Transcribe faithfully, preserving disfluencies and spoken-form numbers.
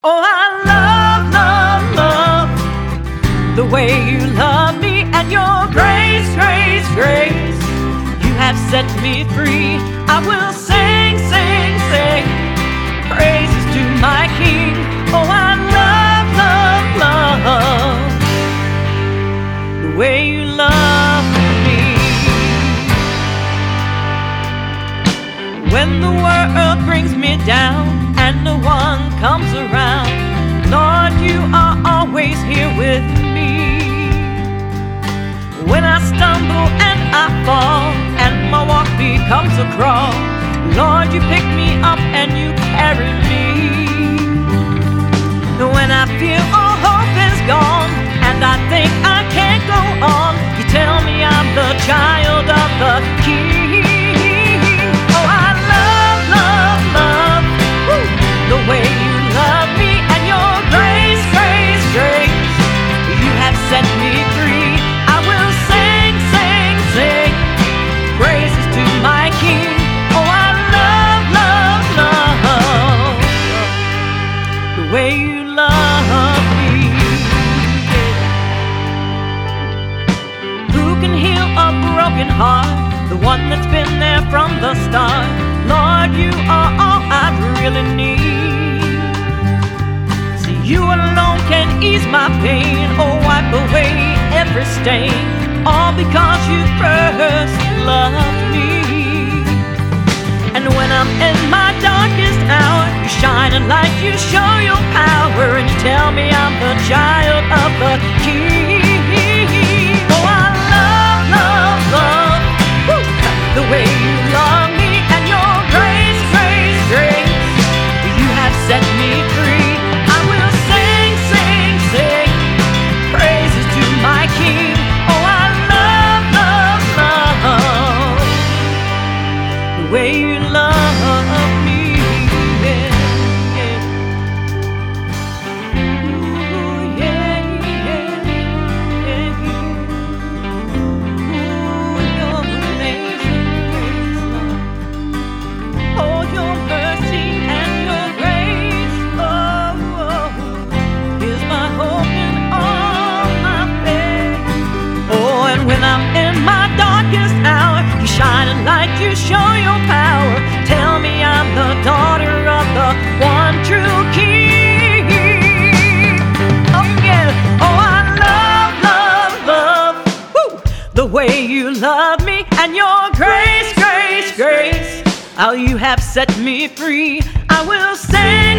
Oh, I love, love, love the way you love me, and your grace, grace, grace, you have set me free. I will sing, sing, sing praises to my King. Oh, I love, love, love the way you love me. When the world brings me down and no one comes around, Lord, you are always here with me. When I stumble and I fall and my walk becomes a crawl, Lord, you pick me up and you carry me. When I feel all hope is gone and I think I can't go on, you tell me I'm the child of the King. Oh, I love, love, love woo, the way you love me, and your grace, grace, grace, you have set me free. I will sing, sing, sing praises to my King. Oh, I love, love, love the way you love me. Who can heal a broken heart? The one that's been there from the start. Lord, you are all I really need. See, you alone can ease my pain, or wipe away every stain, all because you first loved me. And when I'm in my darkest hour, you shine a light, you show your power, and you tell me I'm the child of the King. Oh, I love, love, love woo, the way you love me, and your grace, grace, grace, you have set me free. I will sing, sing, sing praises to my King. Oh, I love, love, love the way you love me. Yeah, yeah. Ooh, yeah, yeah, yeah. Ooh, your amazing grace, Lord. Oh, your mercy and your grace, oh, oh, is my hope and all my faith. Oh, and when I'm in my darkest hour, you shine a light, you show your power. Tell me I'm the daughter of the one true King. Oh, yeah. Oh, I love, love, love woo, the way you love me, and your grace, grace, grace, how you have set me free. I will sing.